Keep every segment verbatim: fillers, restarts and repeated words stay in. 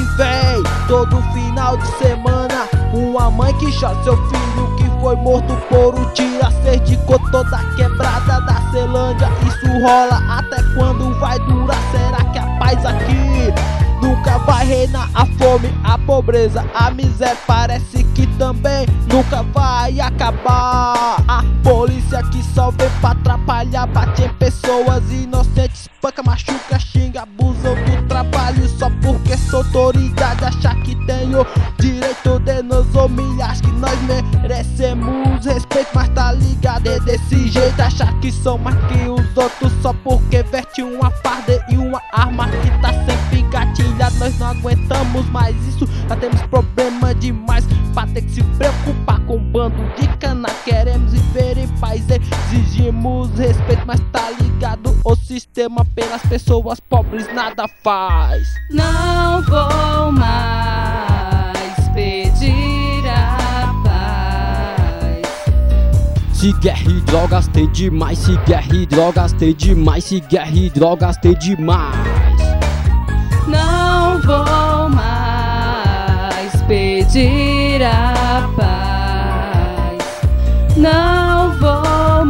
véi, todo final de semana, uma mãe que chora seu filho que foi morto por um tiro a Sergico toda quebrada da Celândia. Isso rola até quando vai durar? Será que a paz aqui nunca vai reinar? A fome, a pobreza, a miséria parece que também nunca vai acabar. A polícia que só vem pra atrapalhar, bate em pessoas inocentes, espanca, machuca, xinga, abusam do trabalho só porque sua autoridade acha que tem o direito de nos humilhar. Acho que nós merecemos respeito, mas tá ligado? É desse jeito, achar que são mais que os outros só porque veste uma farda e uma arma que tá sempre engatilhada. Nós não aguentamos mais isso, já temos problema demais pra ter que se preocupar com um bando de cana. Queremos viver em paz, exigimos respeito, mas tá ligado? O sistema pelas pessoas pobres nada faz. Não vou mais pedir a paz. Se guerra e drogas tem demais, se guerra e drogas tem demais, se guerra e drogas tem demais. Não vou mais pedir a paz. Não vou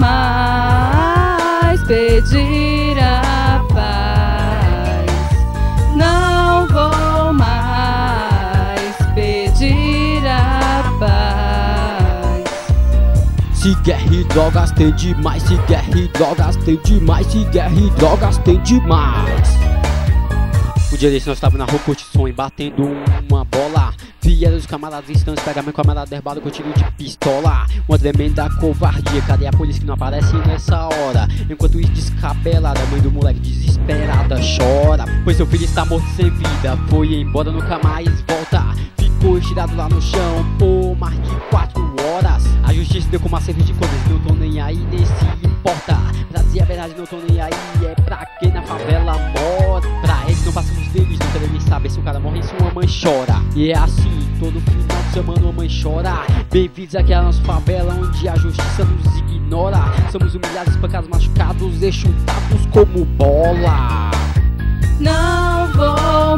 mais pedir a paz. Não vou mais pedir a paz. Se guerra e drogas tem demais, se guerra e drogas tem demais, se guerra e drogas tem demais. Um dia desse nós tava na rua curtindo e batendo uma bola. Vieram os camaradas instantes, pega meu camarada derrubado com tiro de pistola. Uma tremenda covardia, cadê a polícia que não aparece nessa hora? Enquanto isso descabelada, a mãe do moleque desesperada chora, pois seu filho está morto sem vida, foi embora, nunca mais volta. Ficou estirado lá no chão por mais de quatro horas. A justiça deu como acerto de contas, não tô nem aí, nem se importa. Pra dizer a verdade, não tô nem aí, é pra quem na favela mora. Pra eles não passamos deles, não querem nem saber se um cara morre e se uma mãe chora. E é assim, todo final de semana uma mãe chora. Bem-vindos aqui à nossa favela, onde a justiça nos ignora. Somos humilhados, espancados, machucados e chutados como bola. Não vou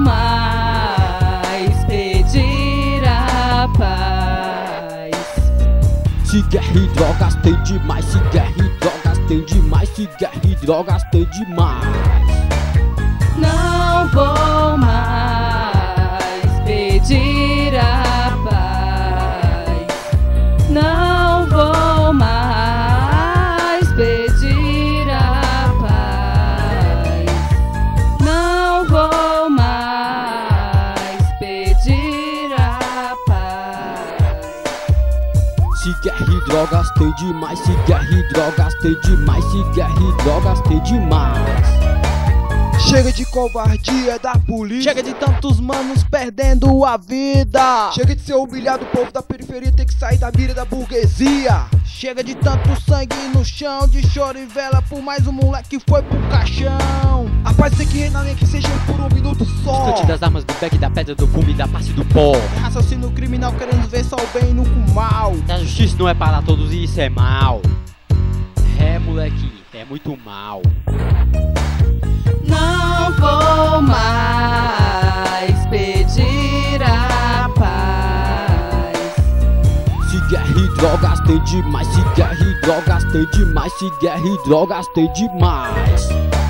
mais pedir a paz. Se guerra e drogas tem demais, se guerra e drogas tem demais, se guerra e drogas tem demais. Não vou mais pedir a paz. Não vou mais pedir a paz. Não vou mais pedir a paz. Se guerra e drogas tem demais, se guerra e drogas tem demais, se guerra e drogas tem demais. Chega de covardia da polícia, chega de tantos manos perdendo a vida, chega de ser humilhado, o povo da periferia tem que sair da mira da burguesia. Chega de tanto sangue no chão, de choro e vela por mais um moleque que foi pro caixão. A paz tem que reinar, nem que seja por um minuto só. Distante das armas, do beck, da pedra, do fumo e da parte do pó. Raciocínio criminal querendo ver só o bem e nunca o mal. A justiça não é para todos e isso é mal. É, moleque, é muito mal. Não vou mais pedir a paz. Se guerra e drogas tem demais, se guerra e drogas tem demais, se guerra e drogas tem demais.